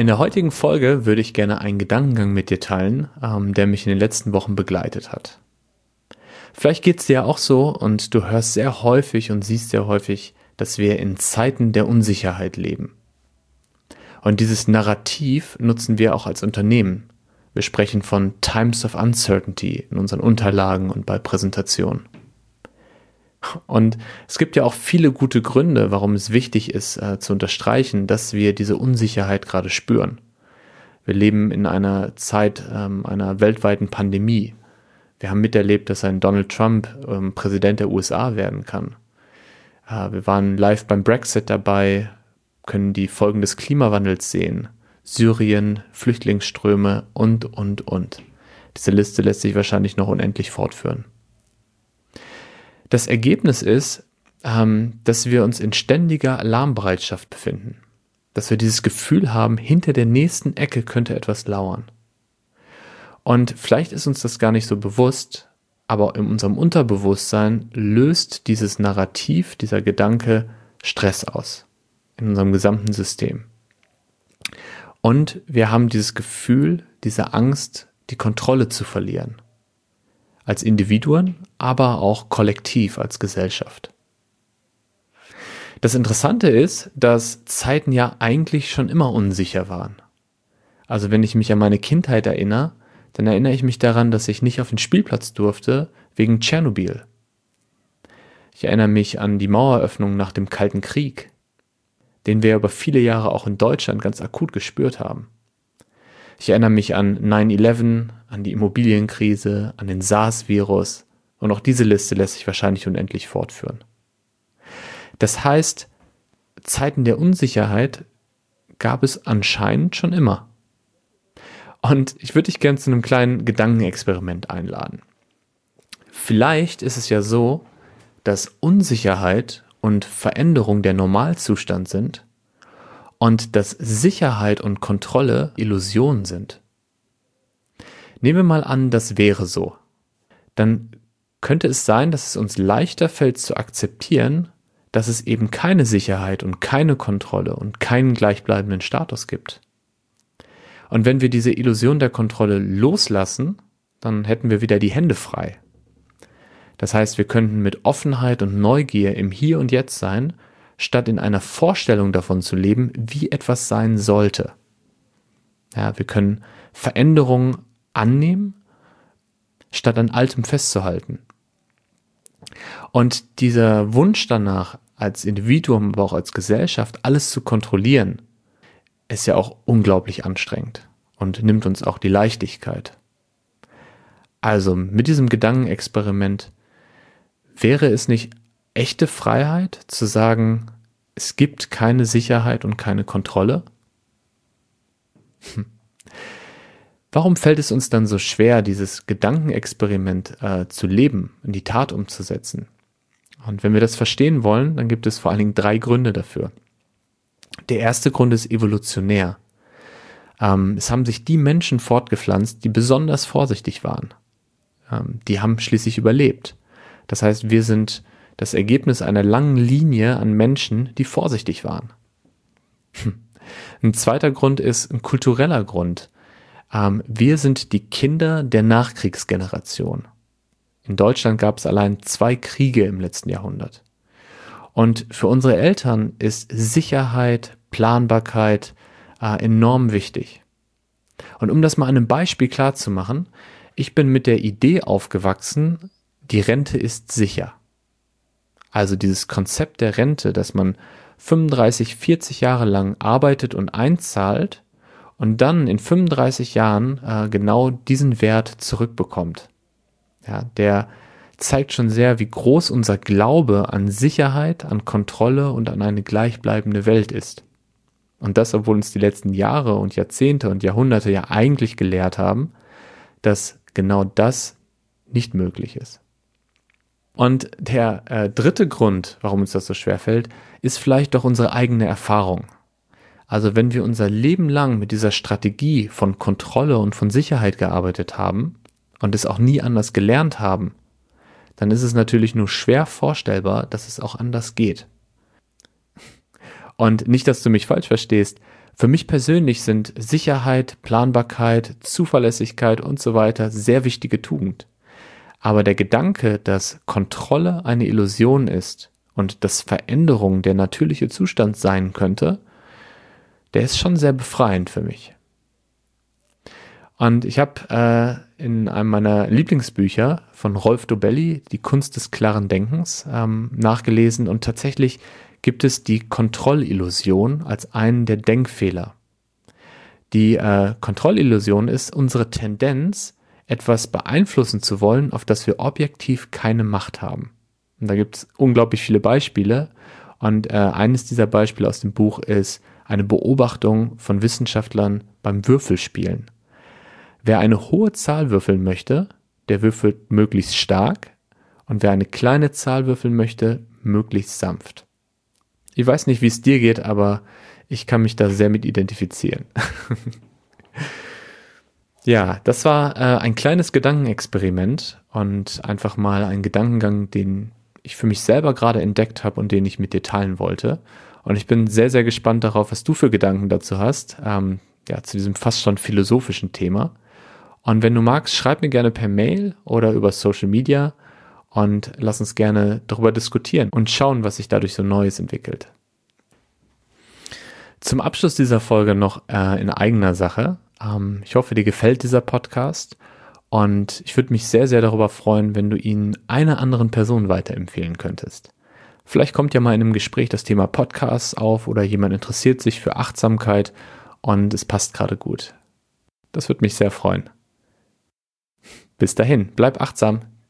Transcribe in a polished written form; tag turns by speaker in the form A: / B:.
A: In der heutigen Folge würde ich gerne einen Gedankengang mit dir teilen, der mich in den letzten Wochen begleitet hat. Vielleicht geht es dir ja auch so und du hörst sehr häufig und siehst sehr häufig, dass wir in Zeiten der Unsicherheit leben. Und dieses Narrativ nutzen wir auch als Unternehmen. Wir sprechen von Times of Uncertainty in unseren Unterlagen und bei Präsentationen. Und es gibt ja auch viele gute Gründe, warum es wichtig ist, zu unterstreichen, dass wir diese Unsicherheit gerade spüren. Wir leben in einer Zeit einer weltweiten Pandemie. Wir haben miterlebt, dass ein Donald Trump Präsident der USA werden kann. Wir waren live beim Brexit dabei, können die Folgen des Klimawandels sehen. Syrien, Flüchtlingsströme und. Diese Liste lässt sich wahrscheinlich noch unendlich fortführen. Das Ergebnis ist, dass wir uns in ständiger Alarmbereitschaft befinden. Dass wir dieses Gefühl haben, hinter der nächsten Ecke könnte etwas lauern. Und vielleicht ist uns das gar nicht so bewusst, aber in unserem Unterbewusstsein löst dieses Narrativ, dieser Gedanke Stress aus. In unserem gesamten System. Und wir haben dieses Gefühl, diese Angst, die Kontrolle zu verlieren. Als Individuen, aber auch kollektiv als Gesellschaft. Das Interessante ist, dass Zeiten ja eigentlich schon immer unsicher waren. Also wenn ich mich an meine Kindheit erinnere, dann erinnere ich mich daran, dass ich nicht auf den Spielplatz durfte wegen Tschernobyl. Ich erinnere mich an die Maueröffnung nach dem Kalten Krieg, den wir über viele Jahre auch in Deutschland ganz akut gespürt haben. Ich erinnere mich an 9/11, an die Immobilienkrise, an den SARS-Virus und auch diese Liste lässt sich wahrscheinlich unendlich fortführen. Das heißt, Zeiten der Unsicherheit gab es anscheinend schon immer. Und ich würde dich gerne zu einem kleinen Gedankenexperiment einladen. Vielleicht ist es ja so, dass Unsicherheit und Veränderung der Normalzustand sind und dass Sicherheit und Kontrolle Illusionen sind. Nehmen wir mal an, das wäre so. Dann könnte es sein, dass es uns leichter fällt zu akzeptieren, dass es eben keine Sicherheit und keine Kontrolle und keinen gleichbleibenden Status gibt. Und wenn wir diese Illusion der Kontrolle loslassen, dann hätten wir wieder die Hände frei. Das heißt, wir könnten mit Offenheit und Neugier im Hier und Jetzt sein, statt in einer Vorstellung davon zu leben, wie etwas sein sollte. Ja, wir können Veränderungen annehmen, statt an Altem festzuhalten. Und dieser Wunsch danach, als Individuum, aber auch als Gesellschaft, alles zu kontrollieren, ist ja auch unglaublich anstrengend und nimmt uns auch die Leichtigkeit. Also mit diesem Gedankenexperiment wäre es nicht echte Freiheit, zu sagen, es gibt keine Sicherheit und keine Kontrolle? Warum fällt es uns dann so schwer, dieses Gedankenexperiment zu leben, in die Tat umzusetzen? Und wenn wir das verstehen wollen, dann gibt es vor allen Dingen 3 Gründe dafür. Der erste Grund ist evolutionär. Es haben sich die Menschen fortgepflanzt, die besonders vorsichtig waren. Die haben schließlich überlebt. Das heißt, wir sind das Ergebnis einer langen Linie an Menschen, die vorsichtig waren. Ein zweiter Grund ist ein kultureller Grund. Wir sind die Kinder der Nachkriegsgeneration. In Deutschland gab es allein 2 Kriege im letzten Jahrhundert. Und für unsere Eltern ist Sicherheit, Planbarkeit enorm wichtig. Und um das mal an einem Beispiel klar zu machen, ich bin mit der Idee aufgewachsen, die Rente ist sicher. Also dieses Konzept der Rente, dass man 35, 40 Jahre lang arbeitet und einzahlt und dann in 35 Jahren genau diesen Wert zurückbekommt. Ja, der zeigt schon sehr, wie groß unser Glaube an Sicherheit, an Kontrolle und an eine gleichbleibende Welt ist. Und das, obwohl uns die letzten Jahre und Jahrzehnte und Jahrhunderte ja eigentlich gelehrt haben, dass genau das nicht möglich ist. Und der dritte Grund, warum uns das so schwer fällt, ist vielleicht doch unsere eigene Erfahrung. Also wenn wir unser Leben lang mit dieser Strategie von Kontrolle und von Sicherheit gearbeitet haben und es auch nie anders gelernt haben, dann ist es natürlich nur schwer vorstellbar, dass es auch anders geht. Und nicht, dass du mich falsch verstehst, Für mich persönlich sind Sicherheit, Planbarkeit, Zuverlässigkeit und so weiter sehr wichtige Tugend. Aber der Gedanke, dass Kontrolle eine Illusion ist und dass Veränderung der natürliche Zustand sein könnte, der ist schon sehr befreiend für mich. Und ich habe in einem meiner Lieblingsbücher von Rolf Dobelli, Die Kunst des klaren Denkens, nachgelesen und tatsächlich gibt es die Kontrollillusion als einen der Denkfehler. Die Kontrollillusion ist unsere Tendenz, etwas beeinflussen zu wollen, auf das wir objektiv keine Macht haben. Und da gibt es unglaublich viele Beispiele. Und eines dieser Beispiele aus dem Buch ist eine Beobachtung von Wissenschaftlern beim Würfelspielen. Wer eine hohe Zahl würfeln möchte, der würfelt möglichst stark. Und wer eine kleine Zahl würfeln möchte, möglichst sanft. Ich weiß nicht, wie es dir geht, aber ich kann mich da sehr mit identifizieren. Ja, das war ein kleines Gedankenexperiment und einfach mal ein Gedankengang, den ich für mich selber gerade entdeckt habe und den ich mit dir teilen wollte. Und ich bin sehr, sehr gespannt darauf, was du für Gedanken dazu hast, zu diesem fast schon philosophischen Thema. Und wenn du magst, schreib mir gerne per Mail oder über Social Media und lass uns gerne darüber diskutieren und schauen, was sich dadurch so Neues entwickelt. Zum Abschluss dieser Folge noch in eigener Sache. Ich hoffe, dir gefällt dieser Podcast und ich würde mich sehr, sehr darüber freuen, wenn du ihn einer anderen Person weiterempfehlen könntest. Vielleicht kommt ja mal in einem Gespräch das Thema Podcasts auf oder jemand interessiert sich für Achtsamkeit und es passt gerade gut. Das würde mich sehr freuen. Bis dahin, bleib achtsam.